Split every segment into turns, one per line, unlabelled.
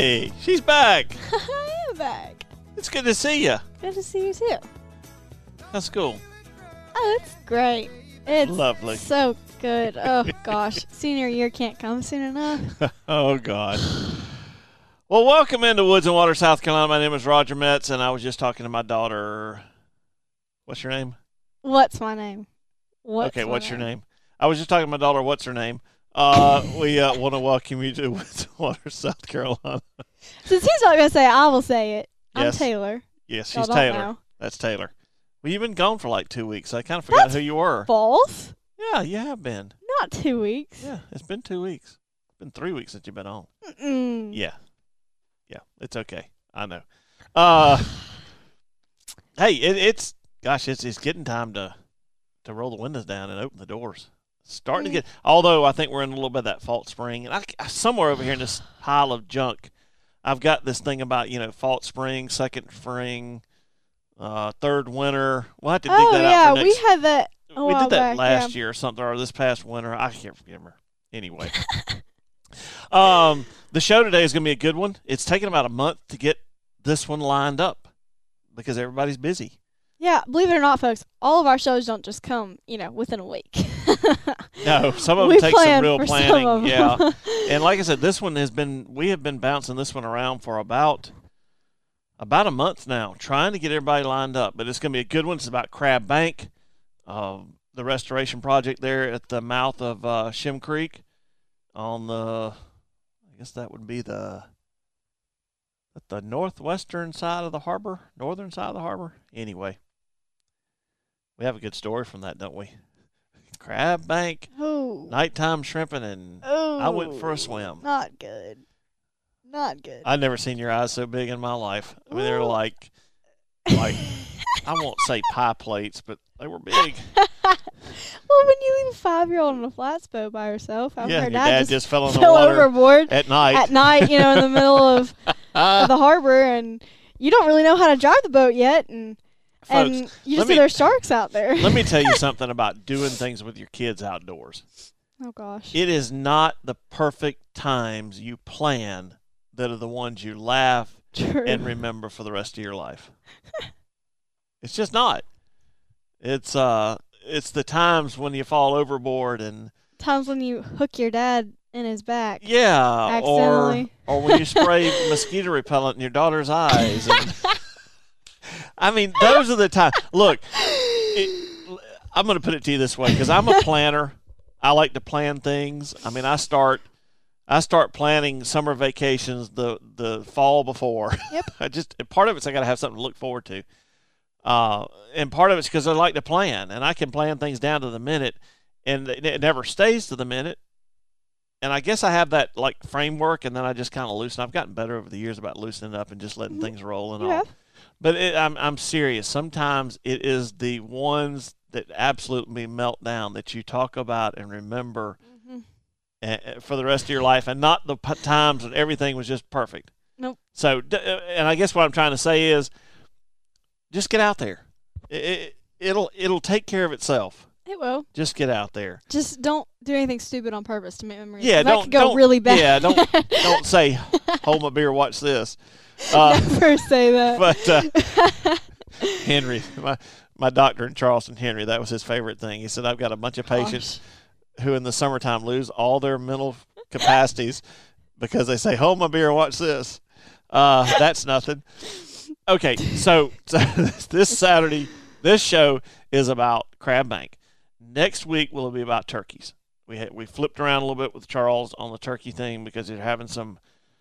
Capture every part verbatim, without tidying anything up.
Hey, she's back.
I am back.
It's good to see you.
Good to see you too.
How's school?
Oh, it's great. It's
Lovely.
so good. Oh gosh, senior year can't come soon enough.
Oh, God. Well, welcome into Woods and Water, South Carolina. My name is Roger Metz, and I was just talking to my daughter. What's your name?
What's my name? What's
okay,
my
what's your name? I was just talking to my daughter. What's her name? Uh, we uh, want to welcome you to Woods and Water, South Carolina.
Since he's not gonna say it, I will say it.
Yes.
I'm Taylor.
Yes,
Y'all
she's
don't
Taylor.
know.
That's Taylor. Well, you've been gone for like two weeks. I kind of forgot
That's
who you were.
False.
Yeah, you have been.
Not two weeks.
Yeah, it's been two weeks. It's been three weeks since you've been on.
Mm-mm.
Yeah. Yeah, it's okay. I know. Uh, hey, it, it's, gosh, it's it's getting time to, to roll the windows down and open the doors. It's starting
Yeah.
to get, although I think we're in a little bit of that false spring. And I, I- somewhere over here in this pile of junk, I've got this thing about, you know, false spring, second spring, uh, third winter. We'll have to dig
Oh
that
yeah,
out for
we
next.
had that. A
we
while
did that
back,
last
yeah.
year or something, or this past winter. I can't remember. Anyway. um, the show today is going to be a good one. It's taken about a month to get this one lined up because everybody's busy.
Yeah, believe it or not, folks, all of our shows don't just come, you know, within a week.
No, some of
We
them take some
plan
real
for some
planning.
of 'em.
Yeah. And like I said, this one has been, we have been bouncing this one around for about about a month now, trying to get everybody lined up. But it's going to be a good one. It's about Crab Bank, uh, the restoration project there at the mouth of uh, Shim Creek on the, I guess that would be the, at the northwestern side of the harbor, northern side of the harbor. Anyway, we have a good story from that, don't we? Crab Bank,
Oh.
nighttime shrimping, and
Oh.
I went for a swim.
Not good. Not good.
I've never seen your eyes so big in my life. I mean, they're
Well-
like, like I won't say pie plates, but they were big.
Well, when you leave a five-year-old on a flats boat by herself, after
Yeah,
her
your
dad,
dad
just,
just fell in the
fell
water
overboard
at night.
at night, you know, in the middle of,
Uh,
of the harbor, and you don't really know how to drive the boat yet, and
folks,
and you
let
just see
me-
there's sharks out there.
let me tell you something about doing things with your kids outdoors.
Oh gosh.
It is not the perfect times you plan that are the ones you laugh
True.
and remember for the rest of your life. It's just not. It's uh, it's the times when you fall overboard and
Times when you hook your dad in his back.
yeah, or
Accidentally.
or when you spray mosquito repellent in your daughter's eyes. And, I mean, those are the times. Look, it, I'm going to put it to you this way because I'm a planner. I like to plan things. I mean, I start. I start planning summer vacations the, the fall before.
Yep.
I just part of it's I got to have something to look forward to, uh, and part of it's because I like to plan, and I can plan things down to the minute, and it, it never stays to the minute. And I guess I have that like framework, and then I just kind of loosen. I've gotten better over the years about loosening up and just letting
Mhm.
things roll and
You
all.
have?
But it, I'm I'm serious. Sometimes it is the ones that absolutely melt down that you talk about and remember
Mhm.
uh, for the rest of your life, and not the p- times when everything was just perfect.
Nope.
So, d- uh, and I guess what I'm trying to say is, just get out there. It, it, it'll it'll take care of itself.
It will.
Just get out there.
Just don't do anything stupid on purpose to make memories.
Yeah,
'cause that
don't
could go
don't,
really bad.
Yeah, don't don't say, "Hold my beer, watch this." Uh,
Never say that.
but uh, Henry, my my doctor in Charleston, Henry, that was his favorite thing. He said, "I've got a bunch of patients who in the summertime lose all their mental capacities because they say, 'Hold my beer, watch this.'" Uh, that's nothing. Okay, so, so this Saturday, this show is about Crab Bank. Next week will be about turkeys. We had, we flipped around a little bit with Charles on the turkey thing because they're having some.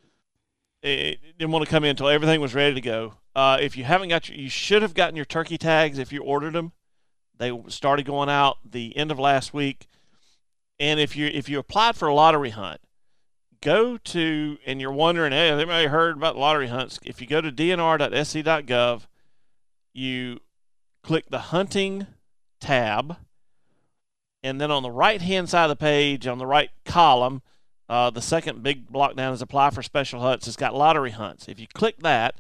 It didn't want to come in until everything was ready to go. Uh, if you haven't got your, you should have gotten your turkey tags if you ordered them. They started going out the end of last week. And if you if you applied for a lottery hunt, go to, and you're wondering, hey, have anybody heard about lottery hunts? If you go to d n r dot s c dot gov, you click the hunting tab, and then on the right-hand side of the page, on the right column, uh, the second big block down is apply for special hunts. It's got lottery hunts. If you click that,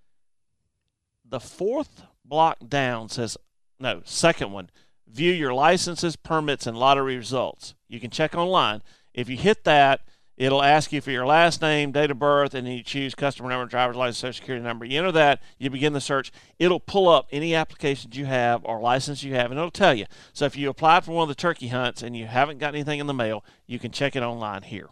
the fourth block down says, no, second one, view your licenses, permits, and lottery results. You can check online. If you hit that, It'll ask you for your last name, date of birth, and then you choose customer number, driver's license, social security number. You enter that, you begin the search. It'll pull up any applications you have or license you have, and it'll tell you. So if you applied for one of the turkey hunts and you haven't got anything in the mail, you can check it online here.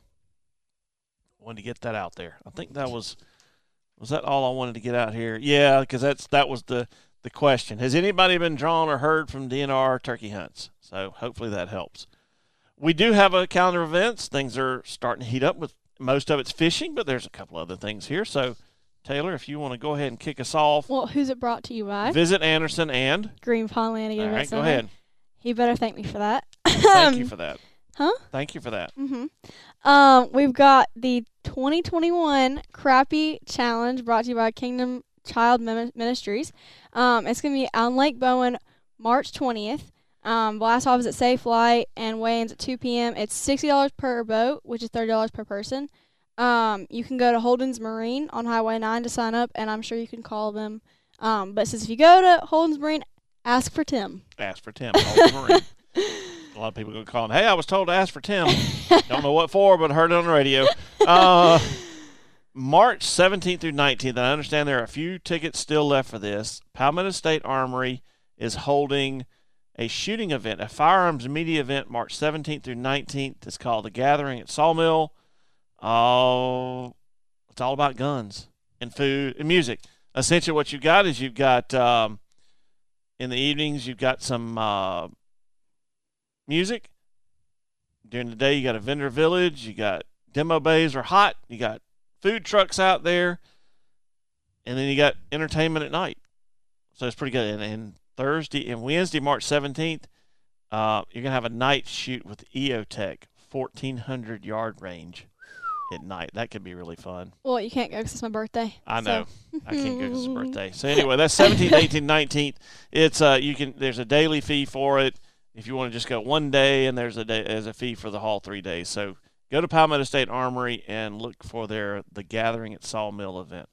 I wanted to get that out there. I think that was was that all I wanted to get out here. Yeah, because that's that was the the question. Has anybody been drawn or heard from D N R turkey hunts? So hopefully that helps. We do have a calendar of events. Things are starting to heat up. With most of it's fishing, but there's a couple other things here. So, Taylor, if you want to go ahead and kick us off.
Well, who's it brought to you by?
Visit Anderson and
Green Pond Landing
All
Event
right,
Center.
go ahead.
He better thank me for that.
Thank you for that.
Huh?
Thank you for that.
Mm-hmm. Um, we've got the twenty twenty-one Crappie Challenge brought to you by Kingdom Child Ministries. Um, it's going to be on Lake Bowen March twentieth. Um, blast off is at Safe Flight and weigh-ins at two p.m. It's sixty dollars per boat, which is thirty dollars per person. Um, you can go to Holden's Marine on Highway nine to sign up, and I'm sure you can call them. Um, but it says if you go to Holden's Marine, ask for Tim.
Ask for Tim. Holden's Marine. A lot of people are calling, hey, I was told to ask for Tim. Don't know what for, but heard it on the radio. Uh, March seventeenth through nineteenth, I understand there are a few tickets still left for this. Palmetto State Armory is holding a shooting event, a firearms media event, March seventeenth through nineteenth. It's called The Gathering at Sawmill. Oh, it's all about guns and food and music. Essentially what you've got is you've got, um, in the evenings, you've got some uh, music. During the day, you got a vendor village. You got demo bays are hot. You got food trucks out there. And then you got entertainment at night. So it's pretty good. And, and Thursday and Wednesday, March seventeenth, uh, you're going to have a night shoot with E O Tech, fourteen hundred yard range at night. That could be really fun.
Well, you can't go because it's my birthday.
I know.
So.
I can't go because it's birthday. So anyway, that's seventeenth, eighteenth, nineteenth. It's uh, you can. There's a daily fee for it if you want to just go one day, and there's a day as a fee for the whole three days. So go to Palmetto State Armory and look for their The Gathering at Sawmill event.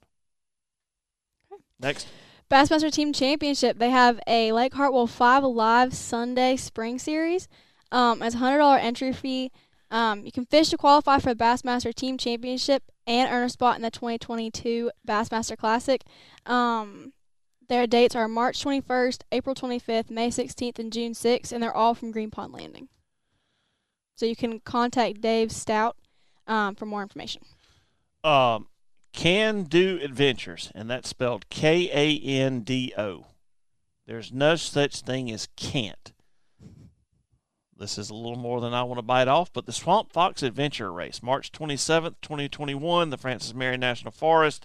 Next.
Bassmaster Team Championship. They have a Lake Hartwell five Live Sunday Spring Series. Um, it's a one hundred dollars entry fee. Um, you can fish to qualify for the Bassmaster Team Championship and earn a spot in the twenty twenty-two Bassmaster Classic. Um, their dates are March twenty-first, April twenty-fifth, May sixteenth, and June sixth, and they're all from Green Pond Landing. So you can contact Dave Stout um, for more information.
Um. Can Do Adventures, and that's spelled K A N D O. There's no such thing as can't. This is a little more than I want to bite off, but the Swamp Fox Adventure Race, March twenty-seventh, twenty twenty-one, the Francis Marion National Forest.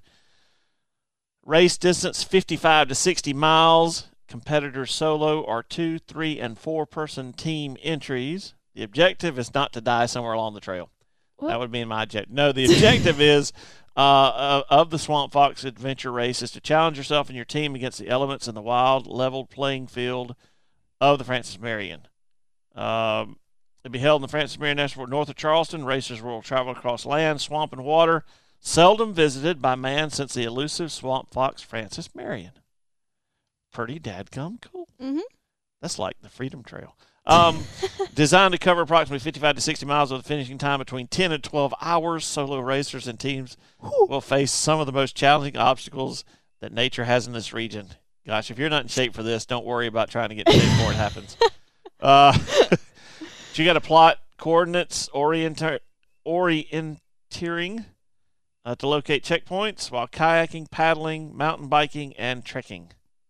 Race distance fifty-five to sixty miles. Competitors solo are two, three, and four-person team entries. The objective is not to die somewhere along the trail. What? That would be my objective. No, the objective is... Uh, of the Swamp Fox Adventure Race is to challenge yourself and your team against the elements in the wild, leveled playing field of the Francis Marion. Um, it'll be held in the Francis Marion National Forest north of Charleston. Racers will travel across land, swamp, and water, seldom visited by man since the elusive Swamp Fox Francis Marion. Pretty dadgum cool.
Mm-hmm.
That's like the Freedom Trail. Um, designed to cover approximately fifty-five to sixty miles with a finishing time between ten and twelve hours. Solo racers and teams Whew. will face some of the most challenging obstacles that nature has in this region. Gosh, if you're not in shape for this, don't worry about trying to get in shape before it happens. Uh, you got to plot coordinates, orienter, orienteering uh, to locate checkpoints while kayaking, paddling, mountain biking, and trekking.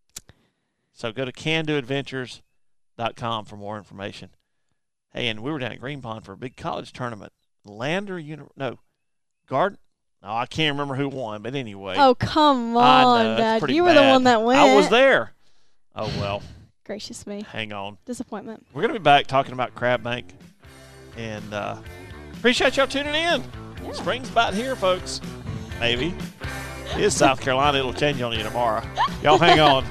So go to can do adventures dot com for more information. Hey, and we were down at Green Pond for a big college tournament. Lander, Uni- no, Garden. No, I can't remember who won, but anyway.
Oh, come on,
know,
Dad. You
bad.
were the one that went.
I was there. Oh, well.
Gracious me.
Hang on.
Disappointment.
We're going to be back talking about Crab Bank. And uh, appreciate y'all tuning in.
Yeah.
Spring's about here, folks. Maybe. It is South Carolina. It'll change on you tomorrow. Y'all hang on.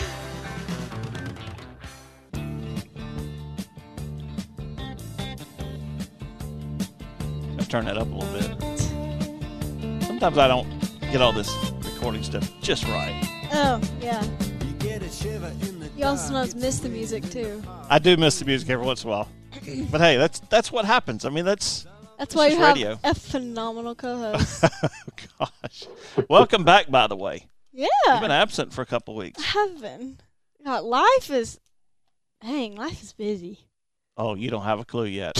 Let's turn that up a little bit. Sometimes I don't get all this recording stuff just right.
Oh, yeah. You also sometimes miss the music, too.
I do miss the music every once in a while. But, hey, that's that's what happens. I mean, that's
That's
This
why
is
you have
radio.
a phenomenal co-host.
Oh, gosh. Welcome back, by the way.
Yeah.
You've been absent for a couple of
I
weeks.
have been. God, life is, dang, life is busy.
Oh, you don't have a clue yet.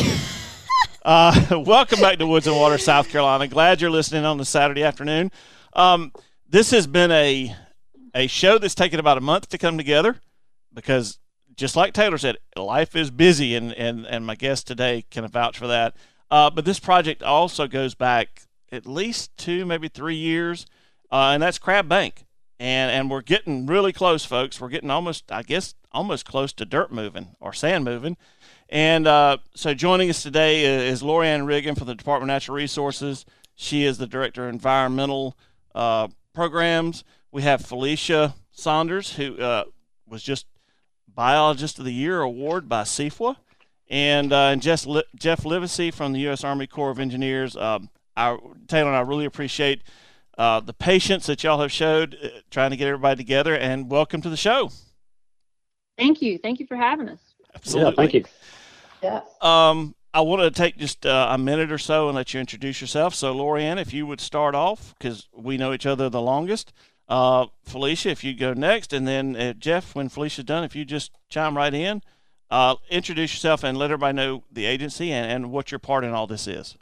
uh, welcome back to Woods and Water, South Carolina. Glad you're listening on the Saturday afternoon. Um, this has been a a show that's taken about a month to come together because, just like Taylor said, life is busy, and, and, and my guest today can vouch for that. Uh, but this project also goes back at least two, maybe three years, uh, and that's Crab Bank. And and we're getting really close, folks. We're getting almost, I guess, almost close to dirt moving or sand moving. And uh, so joining us today is Lorianne Riggin from the Department of Natural Resources. She is the Director of Environmental uh, Programs. We have Felicia Saunders, who uh, was just Biologist of the Year award by C F W A, and uh, and Jeff, Jeff Livesey from the U S Army Corps of Engineers. Um, I, Taylor and I really appreciate uh, the patience that y'all have showed uh, trying to get everybody together, and welcome to the show.
Thank you. Thank you for having us.
Absolutely.
Yeah, thank you.
Yes.
Um, I wanted to take just uh, a minute or so and let you introduce yourself. So, Lorianne, if you would start off, because we know each other the longest. Uh, Felicia, if you go next, and then uh, Jeff, when Felicia's done, if you just chime right in, uh, introduce yourself and let everybody know the agency and, and what your part in all this is.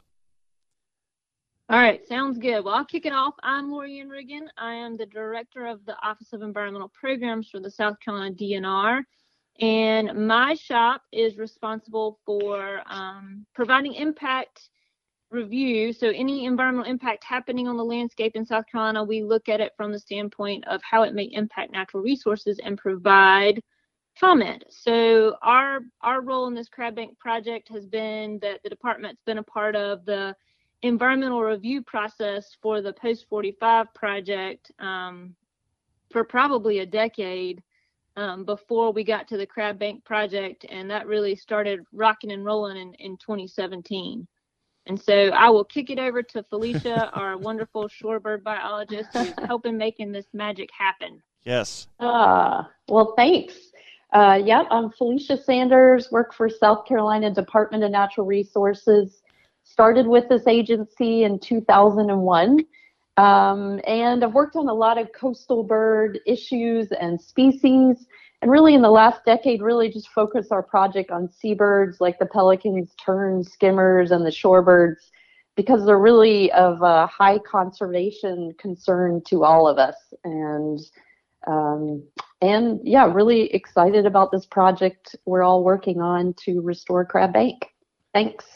All right. Sounds good. Well, I'll kick it off. I'm Lorianne Riggin. I am the Director of the Office of Environmental Programs for the South Carolina D N R. And my shop is responsible for um, providing impact review. So any environmental impact happening on the landscape in South Carolina, we look at it from the standpoint of how it may impact natural resources and provide comment. So our our role in this Crab Bank project has been that the department's been a part of the environmental review process for the Post forty-five project um, for probably a decade um, before we got to the Crab Bank project, and that really started rocking and rolling in, in twenty seventeen. And so I will kick it over to Felicia, our wonderful shorebird biologist, who's helping making this magic happen.
Yes.
Ah, well, thanks. Uh, yep, I'm Felicia Sanders, work for South Carolina Department of Natural Resources. Started with this agency in two thousand one, um, and I've worked on a lot of coastal bird issues and species. And really in the last decade, really just focused our project on seabirds like the pelicans, terns, skimmers, and the shorebirds, because they're really of a high conservation concern to all of us. And um, and yeah, really excited about this project we're all working on to restore Crab Bank. Thanks.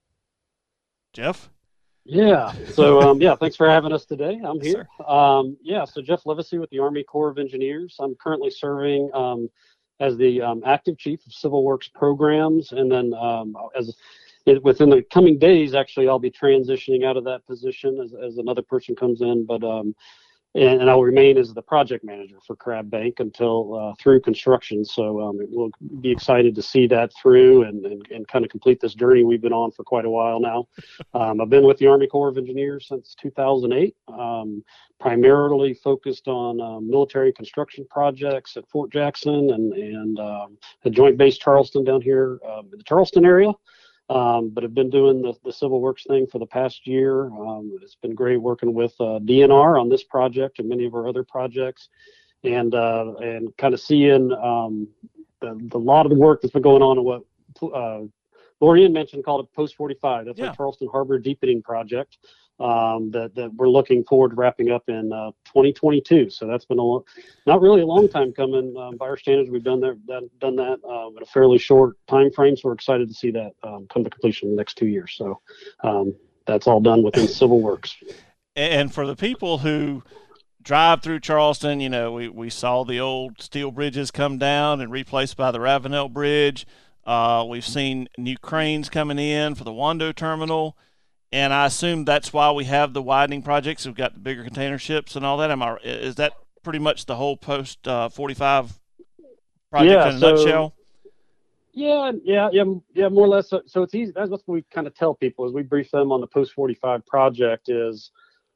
Jeff?
Yeah. So, um, yeah, thanks for having us today. I'm
Yes,
here. Um, yeah, so Jeff Livesey with the Army Corps of Engineers. I'm currently serving um, as the um, active chief of Civil Works Programs. And then um, as it, within the coming days, actually, I'll be transitioning out of that position as, as another person comes in. But um, and, and I'll remain as the project manager for Crab Bank until uh, through construction. So um, we'll be excited to see that through and, and, and kind of complete this journey we've been on for quite a while now. Um, I've been with the Army Corps of Engineers since two thousand eight, um, primarily focused on um, military construction projects at Fort Jackson and, and um, at Joint Base Charleston down here um, in the Charleston area. Um, but I've been doing the, the Civil Works thing for the past year. Um, it's been great working with uh, D N R on this project and many of our other projects, and uh, and kind of seeing um, the, the lot of the work that's been going on in what uh, Lorianne mentioned called it Post forty-five. That's
Yeah.
our Charleston Harbor deepening project um, that, that we're looking forward to wrapping up in uh, twenty twenty-two. So that's been a long, not really a long time coming. Um, by our standards, we've done that, that done that uh, in a fairly short time frame. So we're excited to see that um, come to completion in the next two years. So um, that's all done within Civil Works.
And for the people who drive through Charleston, you know, we, we saw the old steel bridges come down and replaced by the Ravenel Bridge. Uh, we've seen new cranes coming in for the Wando terminal. And I assume that's why we have the widening projects. We've got the bigger container ships and all that. Am I, is that pretty much the whole Post uh, forty-five project
Yeah,
in a
so-
nutshell?
Yeah, yeah, yeah, yeah, more or less. So, so it's easy. That's what we kind of tell people as we brief them on the Post forty-five project is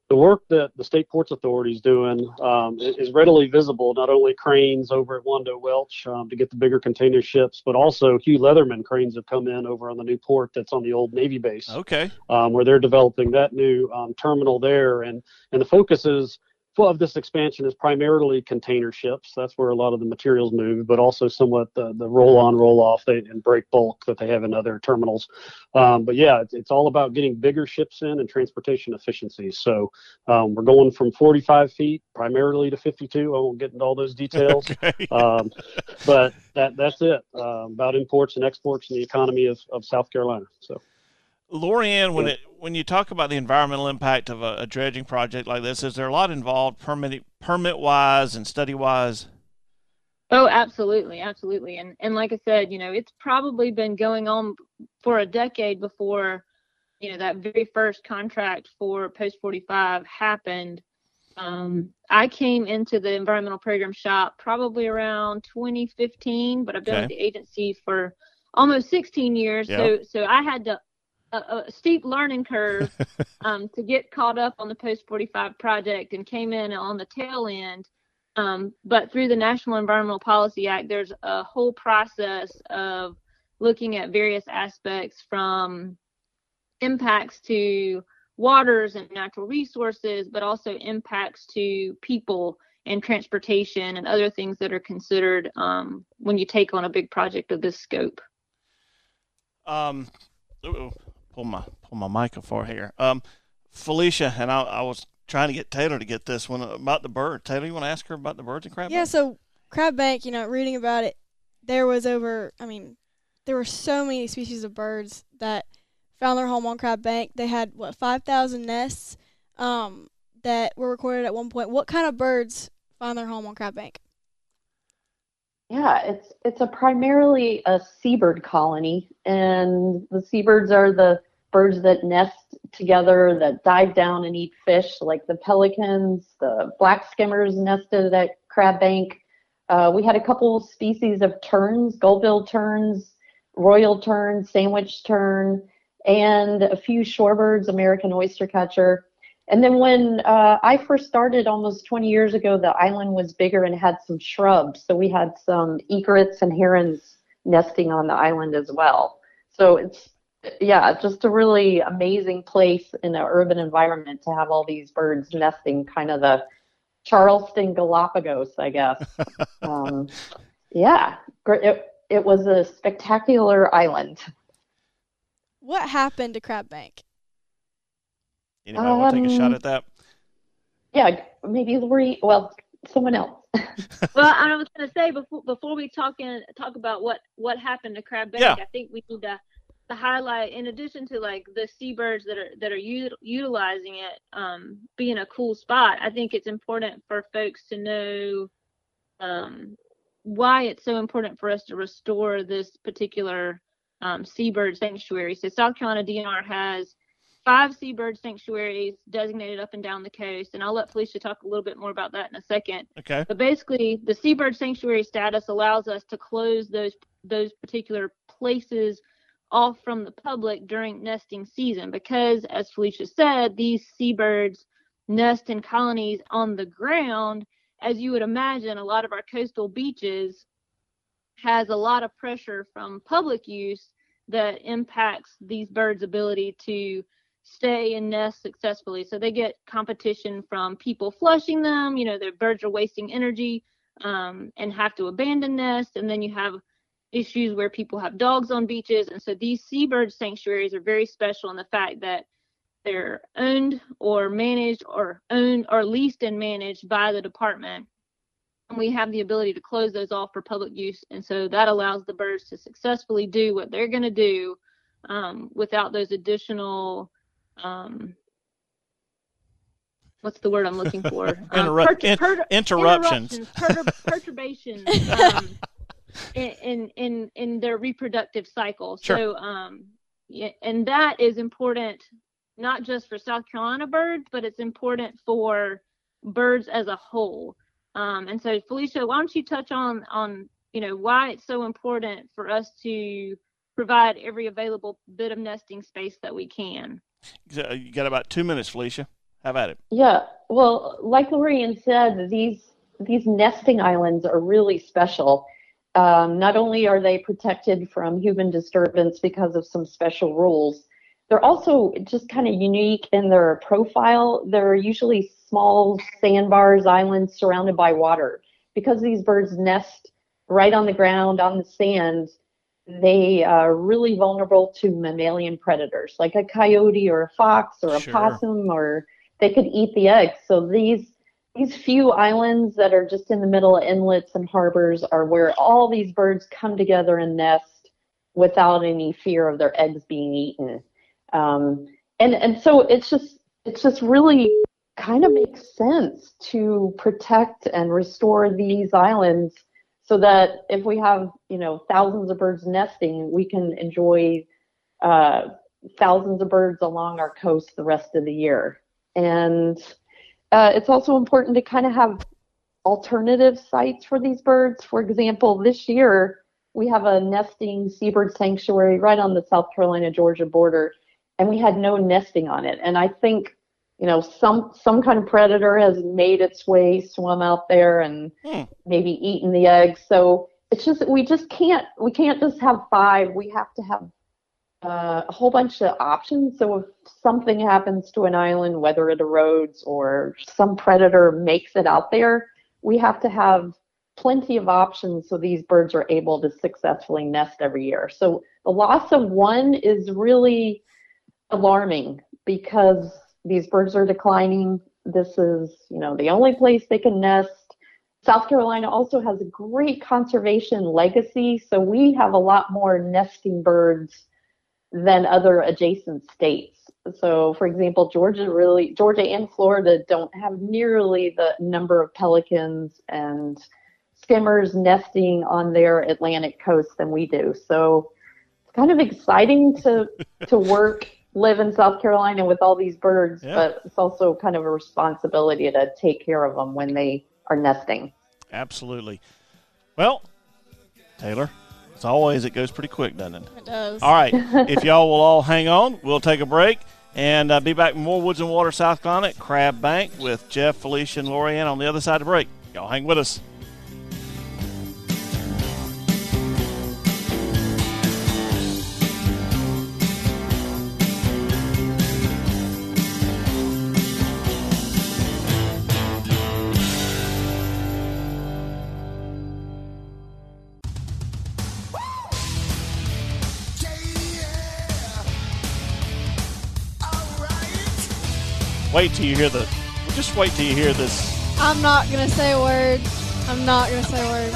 the work that the State Ports Authority is doing um, is readily visible, not only cranes over at Wando Welch um, to get the bigger container ships, but also Hugh Leatherman cranes have come in over on the new port that's on the old Navy base.
Okay.
Um, where they're developing that new um, terminal there. And, and the focus is, of this expansion is primarily container ships. That's where a lot of the materials move, but also somewhat the, the roll-on, roll-off they, and break bulk that they have in other terminals. Um, but yeah, it's, it's all about getting bigger ships in and transportation efficiency. So um, we're going from forty-five feet primarily to fifty-two. I won't get into all those details,
Okay.
um, but that that's it uh, about imports and exports and the economy of, of South Carolina. So.
Lori-Ann, when it when you talk about the environmental impact of a, a dredging project like this, is there a lot involved permit permit wise and study wise?
Oh, absolutely, absolutely. And and like I said, you know, it's probably been going on for a decade before, you know, that very first contract for Post forty-five happened. Um, I came into the environmental program shop probably around twenty fifteen, but I've been
Okay.
with the agency for almost sixteen years.
Yeah.
So so I had to a, a steep learning curve um, to get caught up on the Post forty-five project, and came in on the tail end. Um, but through the National Environmental Policy Act, there's a whole process of looking at various aspects, from impacts to waters and natural resources, but also impacts to people and transportation and other things that are considered um, when you take on a big project of this scope.
Um, ooh, pull my pull my mic for here. Um, Felicia, and I, I was trying to get Taylor to get this one about the bird. Taylor, you want to ask her about the birds and crab?
Yeah,
Bank?
so Crab Bank, you know, reading about it, there was over, I mean, there were so many species of birds that found their home on Crab Bank. They had, what, five thousand nests um, that were recorded at one point. What kind of birds find their home on Crab Bank?
Yeah, it's it's a primarily a seabird colony, and the seabirds are the birds that nest together, that dive down and eat fish, like the pelicans. The black skimmers nested at Crab Bank. Uh, we had a couple species of terns, gull-billed terns, royal tern, sandwich tern, and a few shorebirds, American oystercatcher. And then when uh, I first started almost twenty years ago, the island was bigger and had some shrubs. So we had some egrets and herons nesting on the island as well. So it's, yeah, just a really amazing place in an urban environment to have all these birds nesting, kind of the Charleston Galapagos, I guess. um, yeah, it, it was a spectacular island.
What happened to Crab Bank?
Anybody want to take a shot
Um,
at that?
Yeah, maybe Lori, well, someone else.
Well, I was going to say before before we talk in, talk about what what happened to Crab Bank,
Yeah.
I think we need to, to highlight, in addition to like the seabirds that are that are u- utilizing it, um, being a cool spot. I think it's important for folks to know um, why it's so important for us to restore this particular um, seabird sanctuary. So South Carolina D N R has five seabird sanctuaries designated up and down the coast, and I'll let Felicia talk a little bit more about that in a second.
Okay.
But basically, the seabird sanctuary status allows us to close those those particular places off from the public during nesting season, because, as Felicia said, these seabirds nest in colonies on the ground. As you would imagine, a lot of our coastal beaches has a lot of pressure from public use that impacts these birds' ability to stay and nest successfully. So they get competition from people flushing them. You know, the birds are wasting energy um, and have to abandon nests. And then you have issues where people have dogs on beaches. And so these seabird sanctuaries are very special in the fact that they're owned or managed or owned or leased and managed by the department. And we have the ability to close those off for public use. And so that allows the birds to successfully do what they're going to do um, without those additional um, what's the word I'm looking for? Um,
Interrupt-
pertur-
in-
pertur-
interruptions.
interruptions, pertur- perturbations um, in, in in in their reproductive cycle.
Sure.
So, um, yeah, and that is important not just for South Carolina birds, but it's important for birds as a whole. Um, and so, Felicia, why don't you touch on on you know why it's so important for us to provide every available bit of nesting space that we can.
You got about two minutes, Felicia. Have at it.
Yeah, well, like Lorian said, these these nesting islands are really special. Um, not only are they protected from human disturbance because of some special rules, they're also just kind of unique in their profile. They're usually small sandbars, islands surrounded by water. Because these birds nest right on the ground, on the sand, they are really vulnerable to mammalian predators, like a coyote or a fox or a
Sure.
possum, or they could eat the eggs. So these these few islands that are just in the middle of inlets and harbors are where all these birds come together and nest without any fear of their eggs being eaten. Um, and and so it's just it's just really kind of makes sense to protect and restore these islands so that if we have, you know, thousands of birds nesting, we can enjoy uh, thousands of birds along our coast the rest of the year. And uh, it's also important to kind of have alternative sites for these birds. For example, this year we have a nesting seabird sanctuary right on the South Carolina-Georgia border, and we had no nesting on it. And I think, you know, some some kind of predator has made its way, swum out there, and
Hmm.
maybe eaten the eggs. So it's just we just can't we can't just have five. We have to have uh, a whole bunch of options. So if something happens to an island, whether it erodes or some predator makes it out there, we have to have plenty of options so these birds are able to successfully nest every year. So the loss of one is really alarming because these birds are declining. This is, you know, the only place they can nest. South Carolina also has a great conservation legacy, so we have a lot more nesting birds than other adjacent states. So, for example, Georgia really, Georgia and Florida don't have nearly the number of pelicans and skimmers nesting on their Atlantic coast than we do. So it's kind of exciting to to work, live in South Carolina with all these birds,
Yeah.
but it's also kind of a responsibility to take care of them when they are nesting.
Absolutely. Well, Taylor, as always, it goes pretty quick, doesn't it?
It does.
All right. If y'all will all hang on, we'll take a break and uh, be back with more Woods and Water, South Carolina at Crab Bank with Jeff, Felicia, and Lorianne on the other side of the break. Y'all hang with us. Wait till you hear the. Just wait till you hear this.
I'm not gonna say a word. I'm not gonna say a word.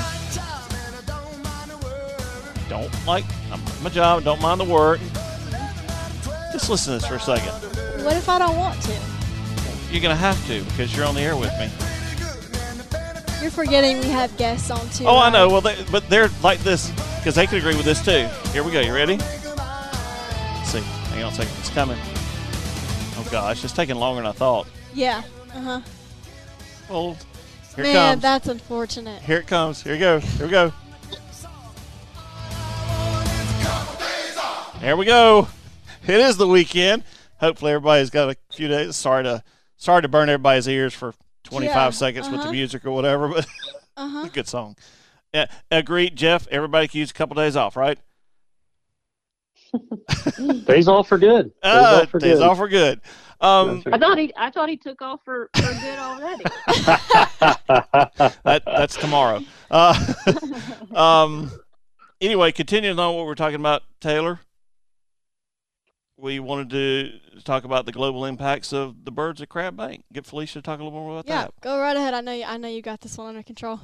Don't like I'm my job. Don't mind the work. Just listen to this for a second.
What if I don't want to?
You're gonna have to because you're on the air with me.
You're forgetting we have guests on too.
Oh, I
right?
know. Well, they, but they're like this because they could agree with this too. Here we go. You ready? Let's see. Hang on a second. It's coming. Oh gosh, it's taking longer than I thought.
Yeah. Uh huh.
Well, here it
Man,
comes.
that's unfortunate.
Here it comes. Here we go. Here we go. There we go. It is the weekend. Hopefully everybody's got a few days. Sorry to sorry to burn everybody's ears for twenty-five
Yeah,
seconds with the
uh-huh.
music or whatever, but
Uh huh.
good song. Yeah, agreed, Jeff. Everybody can use a couple days off, right?
Days off for good. Days
Uh,
off for
days
good.
off for good. Um,
That's
I thought he I thought he took off for, for good already.
that that's tomorrow. Uh, um, anyway, continuing on what we're talking about, Taylor. We wanted to talk about the global impacts of the birds at Crab Bank. Get Felicia to talk a little more about
Yeah.
that.
Go right ahead. I know you. I know you got this one under control.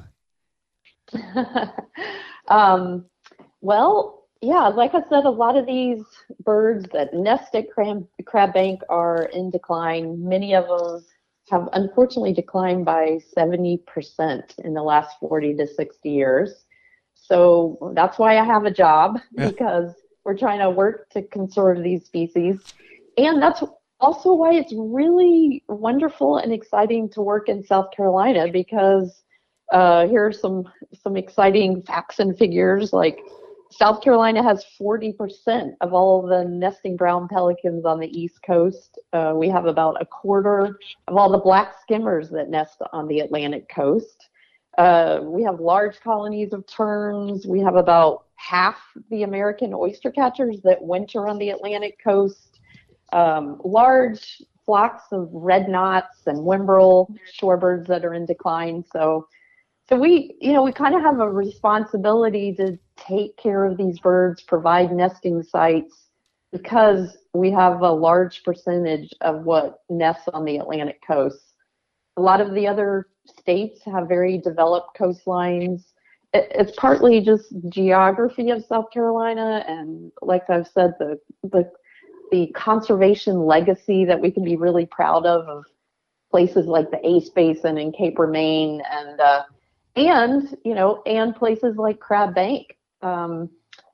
um, well, yeah, like I said, a lot of these birds that nest at Crab, Crab Bank are in decline. Many of them have unfortunately declined by seventy percent in the last forty to sixty years. So that's why I have a job,
Yeah.
because we're trying to work to conserve these species. And that's also why it's really wonderful and exciting to work in South Carolina, because uh, here are some some exciting facts and figures. Like South Carolina has forty percent of all the nesting brown pelicans on the East Coast. Uh, we have about a quarter of all the black skimmers that nest on the Atlantic coast. Uh, we have large colonies of terns. We have about half the American oyster catchers that winter on the Atlantic coast. Um, large flocks of red knots and whimbrel shorebirds that are in decline. So, so we, you know, we kind of have a responsibility to take care of these birds, provide nesting sites, because we have a large percentage of what nests on the Atlantic coast. A lot of the other states have very developed coastlines. It, it's partly just geography of South Carolina, and like I've said, the the the conservation legacy that we can be really proud of, of places like the Ace Basin and Cape Remain, and uh, and you know, and places like Crab Bank, um,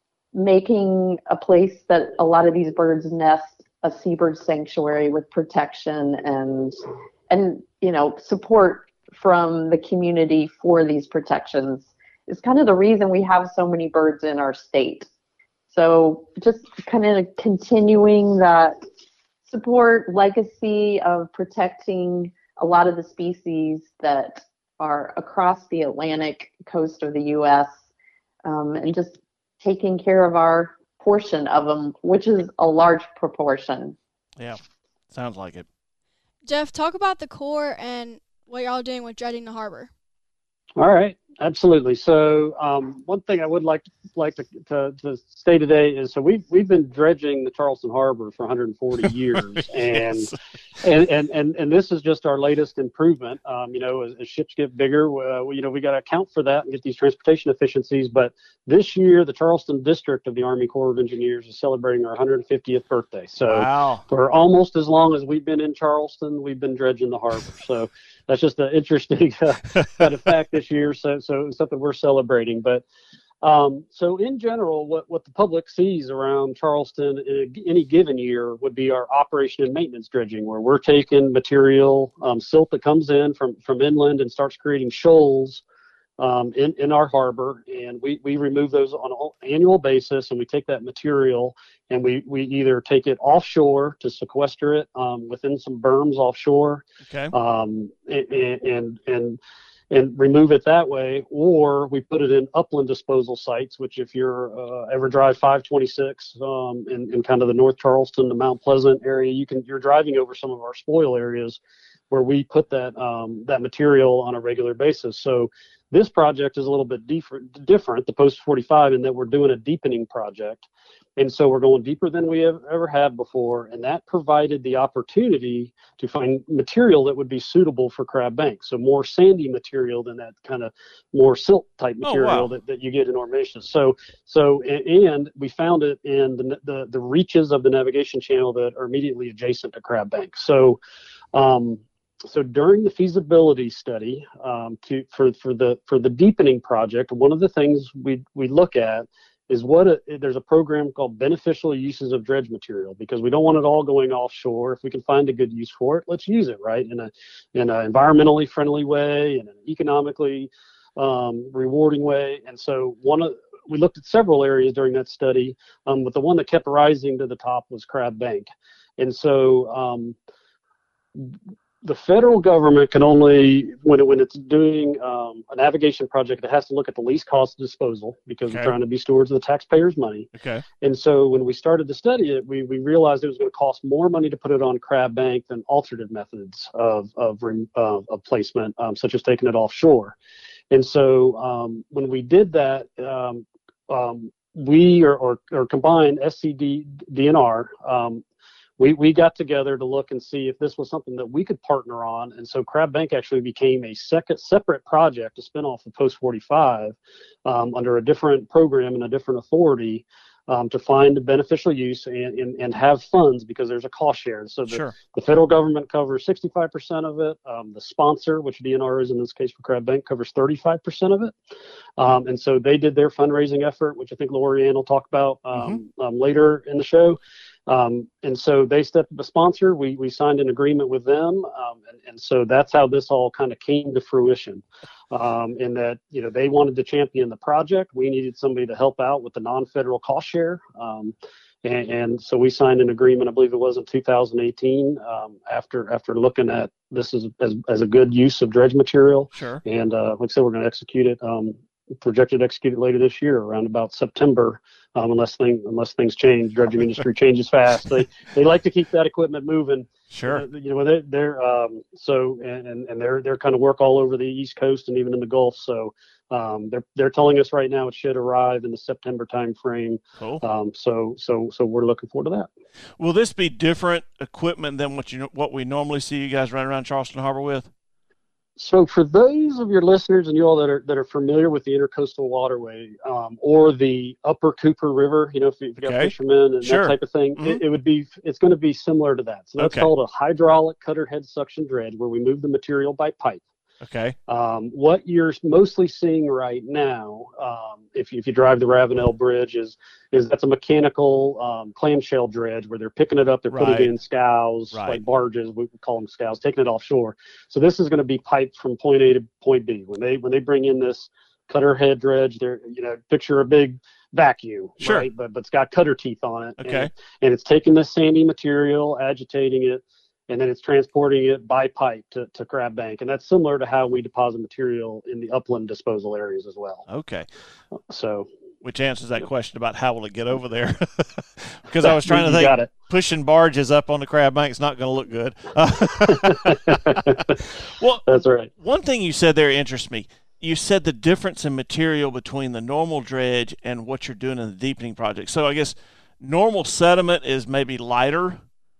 making a place that a lot of these birds nest a seabird sanctuary with protection and and you know, support from the community for these protections is kind of the reason we have so many birds in our state. So just kind of continuing that support legacy of protecting a lot of the species that are across the Atlantic coast of the U S, um, and just taking care of our portion of them, which is a large proportion.
Yeah, sounds like it.
Jeff, talk about the Corps and what y'all are doing with dredging the harbor.
All right, absolutely. So um, one thing I would like to, like to, to, to say today is, so we've we've been dredging the Charleston Harbor for one hundred forty years, and,
Yes.
and and and and this is just our latest improvement. Um, you know, as, as ships get bigger, uh, we, you know, we got to account for that and get these transportation efficiencies. But this year, the Charleston District of the Army Corps of Engineers is celebrating our one hundred fiftieth birthday. So
Wow.
for almost as long as we've been in Charleston, we've been dredging the harbor. So that's just an interesting uh, kind of fact this year. So, so it's something we're celebrating. But um, so in general, what, what the public sees around Charleston in a, any given year would be our operation and maintenance dredging, where we're taking material, um, silt that comes in from, from inland and starts creating shoals um, in, in our harbor. And we, we remove those on an annual basis, and we take that material and we, we either take it offshore to sequester it um, within some berms offshore,
Okay.
um, and, and, and, and remove it that way, or we put it in upland disposal sites, which if you're uh, ever drive five twenty-six um, in, in kind of the North Charleston to Mount Pleasant area, you can, you're driving over some of our spoil areas where we put that, um, that material on a regular basis. So this project is a little bit different, different, the Post forty-five, in that we're doing a deepening project. And so we're going deeper than we have ever have before. And that provided the opportunity to find material that would be suitable for Crab Bank. So more sandy material than that kind of more silt type material
Oh, wow.
that, that you get in Ormation. So, so, and we found it in the, the, the reaches of the navigation channel that are immediately adjacent to Crab Bank. So, um, So during the feasibility study um, to, for, for the for the deepening project, one of the things we we look at is what a, there's a program called beneficial uses of dredge material, because we don't want it all going offshore. If we can find a good use for it, let's use it, right, in a in an environmentally friendly way, in an economically um, rewarding way. And so one of we looked at several areas during that study, um, but the one that kept rising to the top was Crab Bank. And so um, the federal government can only, when it, when it's doing um, a navigation project, it has to look at the least cost of disposal, because
Okay.
we're trying to be stewards of the taxpayers' money.
Okay.
And so when we started to study it, we, we realized it was going to cost more money to put it on Crab Bank than alternate methods of of, rem- of, of placement, um, such as taking it offshore. And so um, when we did that, um, um, we or, or, or combined S C D, D N R, um, we, we got together to look and see if this was something that we could partner on. And so Crab Bank actually became a second separate project, a spinoff of Post forty-five, um, under a different program and a different authority, um, to find a beneficial use and, and, and have funds, because there's a cost share. So the,
Sure.
the federal government covers sixty-five percent of it. Um, the sponsor, which D N R is in this case for Crab Bank, covers thirty-five percent of it. Um, and so they did their fundraising effort, which I think Lori Ann will talk about um, um, later in the show. Um, and so they stepped up a sponsor. We we signed an agreement with them, um, and, and so that's how this all kind of came to fruition. Um, in that, you know, they wanted to champion the project. We needed somebody to help out with the non-federal cost share. Um, and, and so we signed an agreement, I believe it was in two thousand eighteen, um, after after looking at this as, as, as a good use of dredge material.
Sure.
And uh, like I said, we're going to execute it, um, projected to execute it later this year, around about September, um, unless, thing, unless things change. Dredging industry changes fast. They they like to keep that equipment moving.
Sure.
Uh, you know, they're, they're um, so and, and and they're they're kind of work all over the East Coast and even in the Gulf. So um, they're they're telling us right now it should arrive in the September time frame.
Cool.
Um, so so so we're looking forward to that.
Will this be different equipment than what you what we normally see you guys running around Charleston Harbor with?
So for those of your listeners and you all that are that are familiar with the Intercoastal Waterway um, or the Upper Cooper River, you know, if you, if you got
Okay.
fishermen and
Sure.
that type of thing,
Mhm.
it, it would be it's going to be similar to that. So that's
Okay.
called a hydraulic cutter head suction dredge, where we move the material by pipe.
Okay.
Um, what you're mostly seeing right now, um, if, you, if you drive the Ravenel Bridge, is is that's a mechanical um, clamshell dredge where they're picking it up, they're putting
Right.
it in scows,
Right.
like barges, we call them scows, taking it offshore. So this is going to be piped from point A to point B. When they when they bring in this cutter head dredge, they're you know picture a big vacuum,
Sure.
right? But but it's got cutter teeth on it.
Okay.
And, and it's taking this sandy material, agitating it, and then it's transporting it by pipe to, to Crab Bank. And that's similar to how we deposit material in the upland disposal areas as well.
Okay.
So
Which answers that question about how will it get over there? Because I was trying to
you
think,
got it.
pushing barges up on the Crab Bank is not going to look good. Well,
That's right.
one thing you said there interests me. You said the difference in material between the normal dredge and what you're doing in the deepening project. So I guess normal sediment is maybe lighter.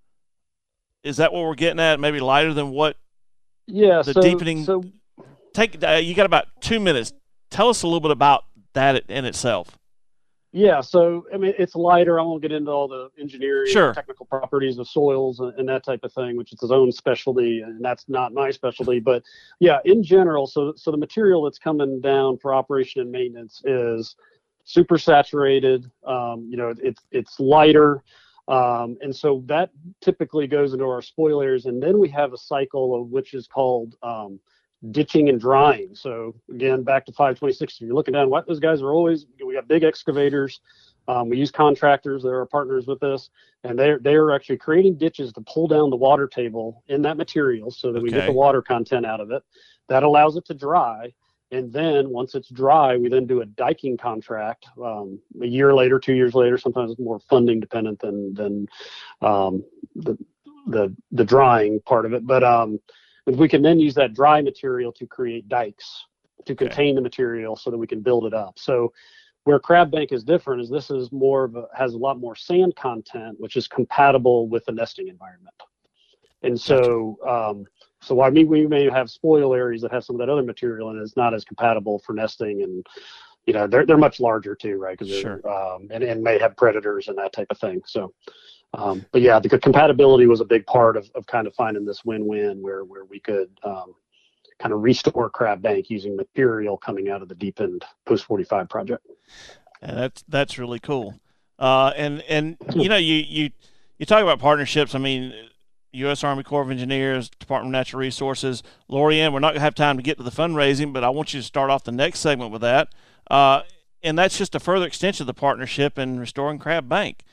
Is that what we're getting at? Maybe lighter than what
Yeah.
the
so,
deepening?
So
Take uh, you got about two minutes. Tell us a little bit about that in itself.
yeah. So I mean, it's lighter. I won't get into all the engineering,
Sure.
technical properties of soils and, and that type of thing, which is its own specialty, and that's not my specialty. But yeah, in general, so so the material that's coming down for operation and maintenance is super saturated. Um, you know, it's it's lighter. Um, and so that typically goes into our spoil areas. And then we have a cycle of which is called um, ditching and drying. So again, back to five twenty-six, if you're looking down, what those guys are always, we got big excavators. Um, we use contractors that are our partners with us, and they're, they're actually creating ditches to pull down the water table in that material so that we get
Okay.
the water content out of it. That allows it to dry. And then once it's dry, we then do a diking contract um, a year later, two years later. Sometimes it's more funding dependent than than um, the the the drying part of it. But um, we can then use that dry material to create dikes to
Okay.
contain the material so that we can build it up. So where Crab Bank is different is this is more of a, has a lot more sand content, which is compatible with the nesting environment. And so, um, so I mean, we may have spoil areas that have some of that other material and it's not as compatible for nesting, and you know they're they're much larger too, right? Because
Sure.
um, and and may have predators and that type of thing. So, um, but yeah, the compatibility was a big part of, of kind of finding this win-win where where we could um, kind of restore Crab Bank using material coming out of the deepened post forty-five project.
And that's that's really cool. Uh, and and you know you you you talk about partnerships. I mean, U S Army Corps of Engineers, Department of Natural Resources, Lorianne. We're not gonna have time to get to the fundraising, but I want you to start off the next segment with that. Uh, and that's just a further extension of the partnership in restoring Crab Bank.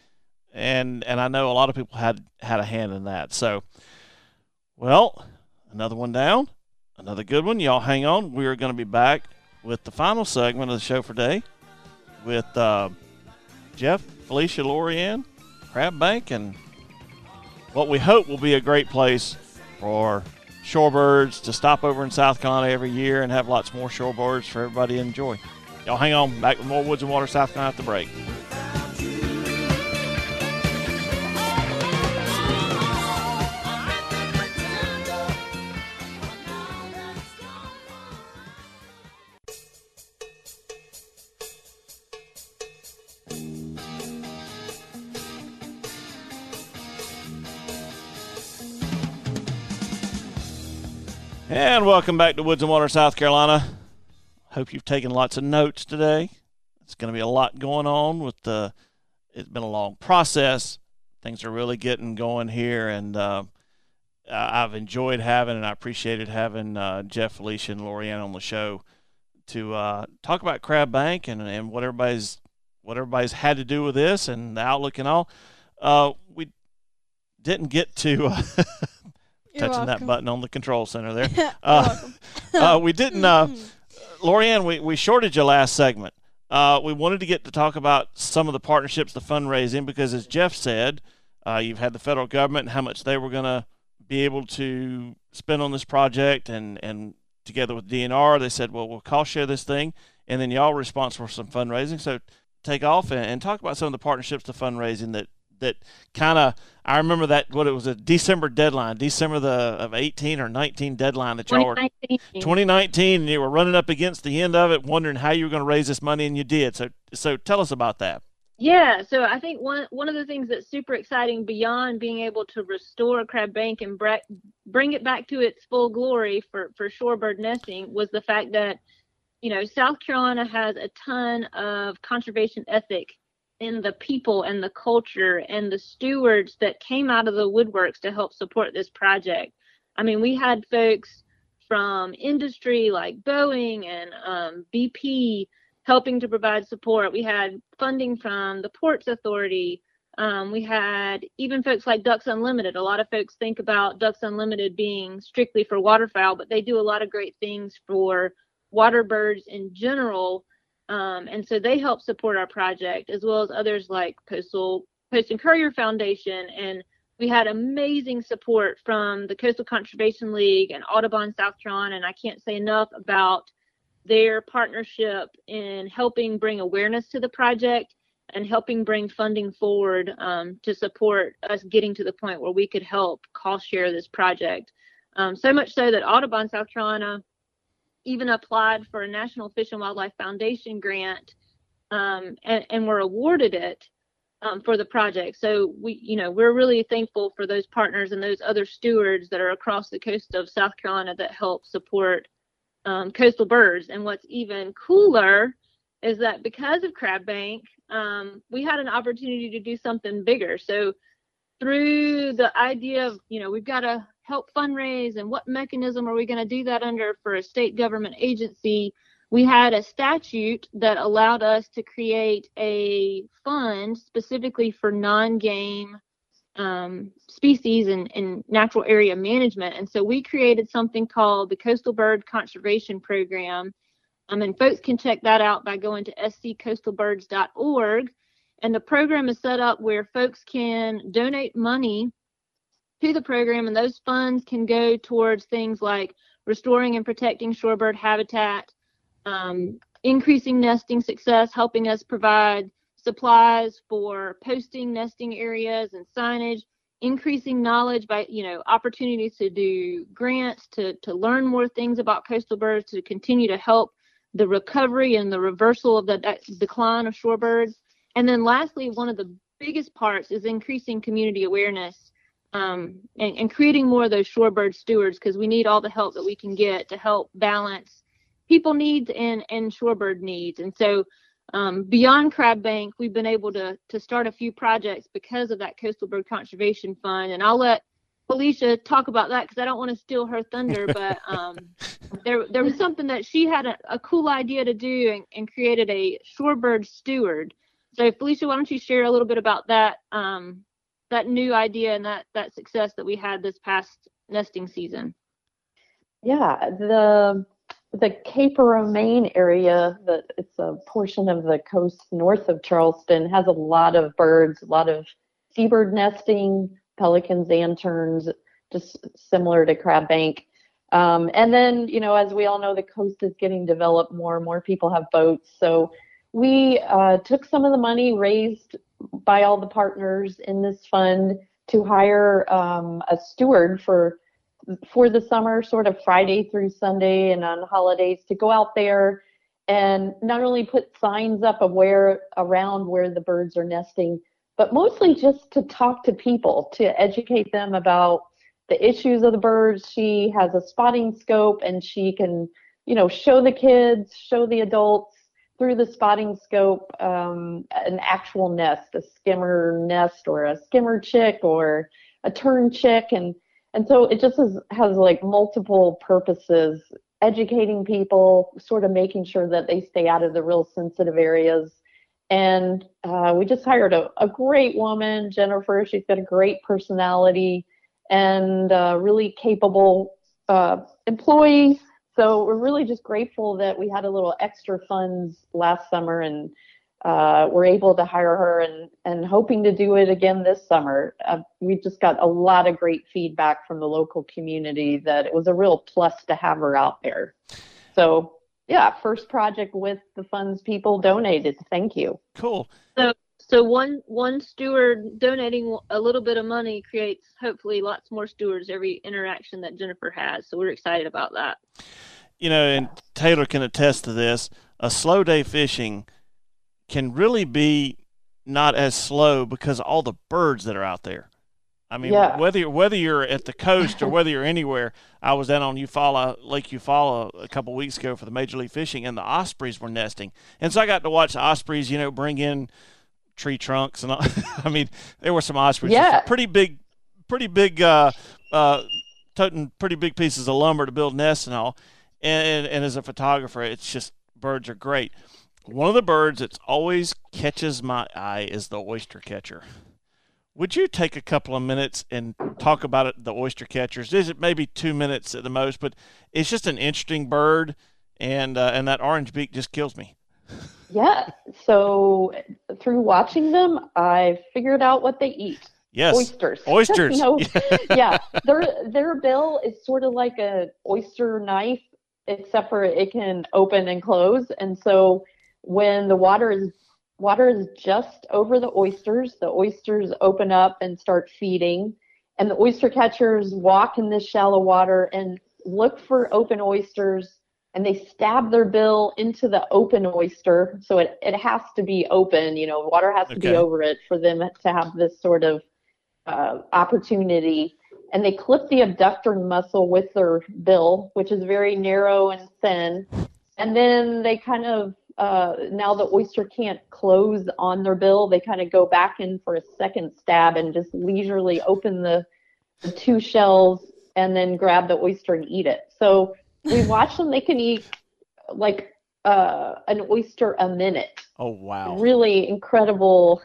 And and I know a lot of people had had a hand in that. So, well, another one down, another good one. Y'all hang on. We are going to be back with the final segment of the show for today with uh, Jeff, Felicia, Lorianne, Crab Bank, and what we hope will be a great place for shorebirds to stop over in South Carolina every year and have lots more shorebirds for everybody to enjoy. Y'all hang on. Back with more Woods and Water South Carolina after the break. And welcome back to Woods and Water, South Carolina. Hope you've taken lots of notes today. It's going to be a lot going on with the. It's been a long process. Things are really getting going here, and uh, I've enjoyed having and I appreciated having uh, Jeff, Felicia, and Lorianne on the show to uh, talk about Crab Bank and, and what everybody's what everybody's had to do with this and the outlook and all. Uh, we didn't get to uh, touching
welcome.
that button on the control center there.
You're
Uh,
welcome.
uh, we didn't. Uh, Lorianne, we, we shorted your last segment. Uh, we wanted to get to talk about some of the partnerships, the fundraising, because as Jeff said, uh, you've had the federal government and how much they were going to be able to spend on this project, and, and together with D N R, they said, well, we'll cost share this thing, and then y'all were responsible for some fundraising. So take off and, and talk about some of the partnerships, the fundraising that that kind of, I remember that, what it was, a December deadline, December the of eighteen or nineteen deadline that y'all were, twenty nineteen, and you were running up against the end of it, wondering how you were going to raise this money, and you did. So so tell us about that.
Yeah, so I think one one of the things that's super exciting beyond being able to restore Crab Bank and bre- bring it back to its full glory for, for shorebird nesting was the fact that, you know, South Carolina has a ton of conservation ethic in the people and the culture and the stewards that came out of the woodworks to help support this project. I mean, we had folks from industry like Boeing and um, B P helping to provide support. We had funding from the Ports Authority. Um, we had even folks like Ducks Unlimited. A lot of folks think about Ducks Unlimited being strictly for waterfowl, but they do a lot of great things for water birds in general. Um, and so they help support our project, as well as others like Postal Post and Courier Foundation. And we had amazing support from the Coastal Conservation League and Audubon South Carolina. And I can't say enough about their partnership in helping bring awareness to the project and helping bring funding forward um, to support us getting to the point where we could help cost share this project. Um, so much so that Audubon South Carolina even applied for a National Fish and Wildlife Foundation grant um, and, and were awarded it um, for the project. So we, you know, we're really thankful for those partners and those other stewards that are across the coast of South Carolina that help support um, coastal birds. And what's even cooler is that because of Crab Bank, um, we had an opportunity to do something bigger. So through the idea of, you know, we've got to help fundraise and what mechanism are we going to do that under for a state government agency, we had a statute that allowed us to create a fund specifically for non-game um, species and, and natural area management. And so we created something called the Coastal Bird Conservation Program. Um, and folks can check that out by going to s c coastal birds dot org. And the program is set up where folks can donate money to the program, and those funds can go towards things like restoring and protecting shorebird habitat, um, increasing nesting success, helping us provide supplies for posting nesting areas and signage, increasing knowledge by, you know, opportunities to do grants, to, to learn more things about coastal birds, to continue to help the recovery and the reversal of the de- decline of shorebirds. And then lastly, one of the biggest parts is increasing community awareness um, and, and creating more of those shorebird stewards, because we need all the help that we can get to help balance people needs and, and shorebird needs. And so um, beyond Crab Bank, we've been able to, to start a few projects because of that Coastal Bird Conservation Fund. And I'll let Felicia talk about that because I don't want to steal her thunder, but um, there there was something that she had a, a cool idea to do and, and created a shorebird steward. So Felicia, why don't you share a little bit about that um, that new idea and that, that success that we had this past nesting season?
Yeah, the the Cape Romaine area, that it's a portion of the coast north of Charleston, has a lot of birds, a lot of seabird nesting, pelicans, anterns, just similar to Crab Bank. Um, and then, you know, as we all know, the coast is getting developed more and more people have boats. So we uh, took some of the money raised by all the partners in this fund to hire um, a steward for for the summer, sort of Friday through Sunday and on holidays, to go out there and not only put signs up of where around where the birds are nesting, but mostly just to talk to people, to educate them about the issues of the birds. She has a spotting scope and she can, you know, show the kids, show the adults through the spotting scope um, an actual nest, a skimmer nest or a skimmer chick or a tern chick. And, and so it just has, has like multiple purposes, educating people, sort of making sure that they stay out of the real sensitive areas. And uh, we just hired a, a great woman, Jennifer. She's got a great personality and uh, really capable uh, employee. So we're really just grateful that we had a little extra funds last summer and uh, we're able to hire her and, and hoping to do it again this summer. Uh, we just got a lot of great feedback from the local community that it was a real plus to have her out there. So yeah, first project with the funds people donated. Thank you.
Cool.
So, so one one steward donating a little bit of money creates hopefully lots more stewards every interaction that Jennifer has. So we're excited about that.
You know, and Taylor can attest to this. A slow day fishing can really be not as slow because of all the birds that are out there. I mean,
Yeah.
whether whether you're at the coast or whether you're anywhere, I was down on Eufaula, Lake Eufaula a couple weeks ago for the Major League Fishing, and the ospreys were nesting. And so I got to watch the ospreys, you know, bring in tree trunks and all. I mean, there were some ospreys,
Yeah.
pretty big, pretty big, uh, uh, toting pretty big pieces of lumber to build nests and all. And and as a photographer, it's just birds are great. One of the birds that always catches my eye is the oyster catcher. Would you take a couple of minutes and talk about it, the oyster catchers? Is it maybe two minutes at the most, but it's just an interesting bird, and uh, and that orange beak just kills me.
Yeah. So through watching them, I figured out what they eat.
Yes,
Oysters.
Oysters.
You know? Yeah. Their their bill is sort of like a oyster knife, except for it can open and close. And so when the water is water is just over the oysters, the oysters open up and start feeding. And the oyster catchers walk in this shallow water and look for open oysters, and they stab their bill into the open oyster. So it, it has to be open, you know, water has to
Okay.
be over it for them to have this sort of uh, opportunity. And they clip the abductor muscle with their bill, which is very narrow and thin. And then they kind of, uh, now the oyster can't close on their bill, they kind of go back in for a second stab and just leisurely open the, the two shells and then grab the oyster and eat it. So we watch them, they can eat like uh, an oyster a minute.
Oh, wow.
Really incredible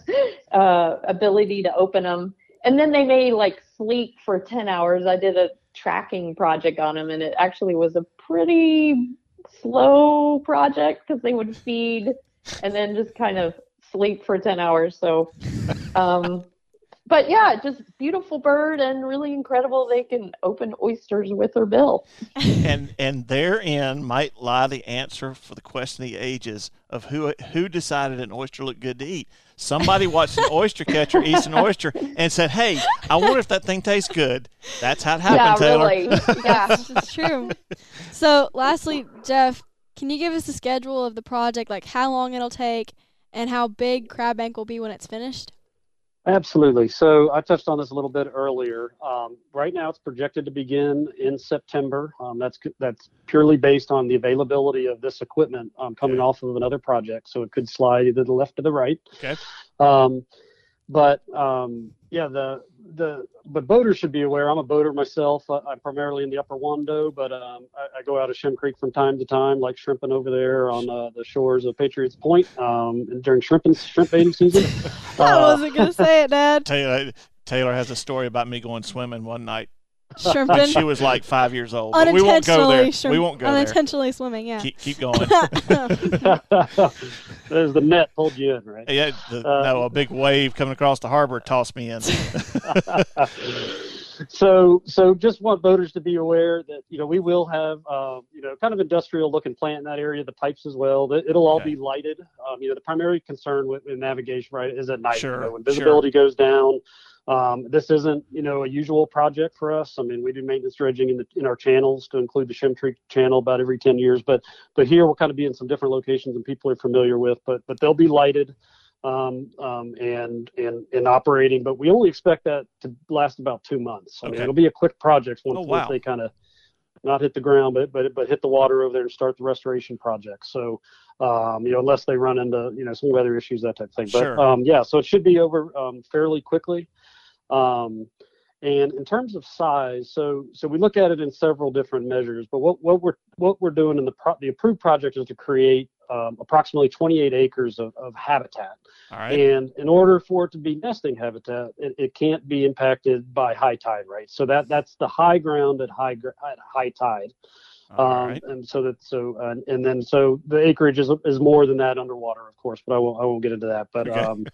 uh, ability to open them. And then they may like sleep for ten hours. I did a tracking project on them, and it actually was a pretty slow project because they would feed and then just kind of sleep for ten hours. So, um, but yeah, just beautiful bird and really incredible. They can open oysters with their bill.
and and therein might lie the answer for the question of the ages of who who decided an oyster looked good to eat. Somebody watched an oyster catcher eat an oyster and said, "Hey, I wonder if that thing tastes good." That's how it happened,
Yeah,
Taylor.
really. Yeah.
It's true. So, lastly, Jeff, can you give us the schedule of the project, like how long it'll take and how big Crab Bank will be when it's finished?
Absolutely. So I touched on this a little bit earlier. Um, right now, it's projected to begin in September. Um, that's that's purely based on the availability of this equipment um, coming
Okay.
off of another project. So it could slide either to the left or the right.
Okay.
Um, but um, yeah, the the but boaters should be aware. I'm a boater myself. I, I'm primarily in the Upper Wando, but um, I, I go out of Shem Creek from time to time, like shrimping over there on uh, the shores of Patriots Point um, during shrimping shrimp baiting season.
I
Uh,
wasn't going to say it, Dad.
Taylor Taylor has a story about me going swimming one night when
Shrimping.
she was like five years old. But we won't go
Unintentionally
there.
shrimp-
We won't go there.
Unintentionally swimming, yeah.
Keep keep going.
There's the net pulled you in, right?
Yeah, the,
Uh,
no, a big wave coming across the harbor tossed me in.
so, so just want voters to be aware that, you know, we will have, uh, you know, kind of industrial looking plant in that area, the pipes as well. That it'll all
Okay.
be lighted. Um, you know, the primary concern with, with navigation, right, is at night.
Sure,
You know, when
sure.
visibility goes down. Um, this isn't, you know, a usual project for us. I mean, we do maintenance dredging in the, in our channels to include the Shem Creek channel about every ten years, but, but here we'll kind of be in some different locations than people are familiar with, but, but they'll be lighted, um, um, and, and, and operating, but we only expect that to last about two months. I mean,
Okay.
it'll be a quick project once,
Oh, wow.
once they kind of not hit the ground, but, but, but hit the water over there and start the restoration project. So, Um, you know, unless they run into, you know, some weather issues, that type of thing. But
Sure.
um, yeah, so it should be over um, fairly quickly. Um, and in terms of size, so so we look at it in several different measures. But what, what we're what we're doing in the pro- the approved project is to create um, approximately twenty-eight acres of, of habitat.
All right.
And in order for it to be nesting habitat, it, it can't be impacted by high tide, right? So that that's the high ground at high gr- at high tide.
All
Um,
right.
and so that so uh, and then so the acreage is is more than that underwater, of course, but I won't I won't get into that. But
Okay.
um,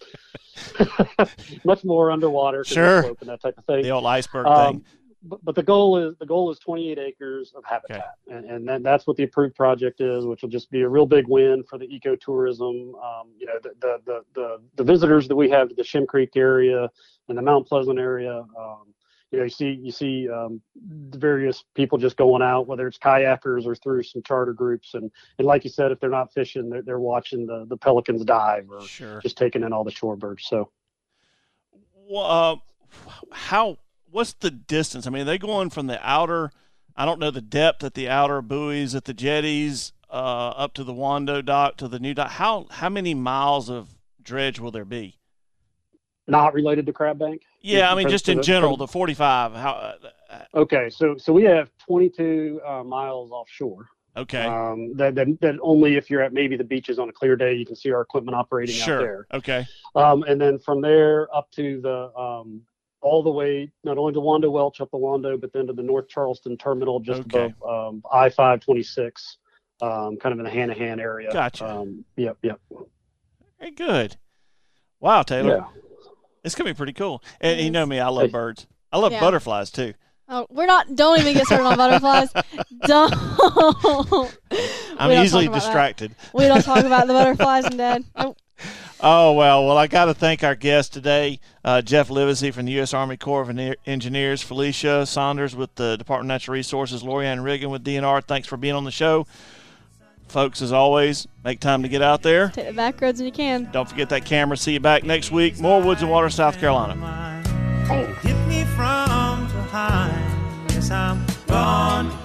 much more underwater, 'cause
Sure.
it's slope and that type of thing.
The old iceberg
Um,
thing.
but, but the goal is the goal is twenty-eight acres of habitat, and and then that's what the approved project is, which will just be a real big win for the ecotourism. Um, you know, the, the the the the visitors that we have to the Shem Creek area and the Mount Pleasant area. Um, You know, you see, you see um, the various people just going out, whether it's kayakers or through some charter groups, and, and like you said, if they're not fishing, they're, they're watching the, the pelicans dive or
Sure.
just taking in all the shorebirds. So,
Well, uh, how? What's the distance? I mean, are they going from the outer? I don't know the depth at the outer buoys at the jetties uh, up to the Wando dock to the new dock. How how many miles of dredge will there be?
not related to Crab Bank.
Yeah, I mean,
For-
just
for
in
the-
general,
for-
the forty-five. How? Uh,
Okay, so so we have twenty-two uh, miles offshore.
okay,
Um, that, that that only if you're at maybe the beaches on a clear day, you can see our equipment operating out
sure.
there.
Okay,
Um, and then from there up to the um, all the way not only to Wando Welch up the Wando, but then to the North Charleston terminal just
Okay.
above um, I five twenty-six, um, kind of in the Hanahan area.
Gotcha.
Um, yep, yep.
very good. Wow, Taylor,
Yeah.
it's gonna be pretty cool. And you
Yes.
know me, I love
Hey.
birds. I love
Yeah.
butterflies too.
Oh, we're not. Don't even get started on butterflies. Don't.
I'm
We don't
easily
talk about that.
distracted.
We don't talk about the butterflies and Dad. Nope.
Oh, well, well, I got to thank our guest today, uh, Jeff Livesey from the U S Army Corps of Ene- Engineers, Felicia Saunders with the Department of Natural Resources, Lorianne Riggin with D N R. Thanks for being on the show. Folks, as always, make time to get out there.
Take the back roads when you can.
Don't forget that camera. See you back next week. More Woods and Water, South Carolina.
Thanks.
Hit me from behind. Yes, I'm gone.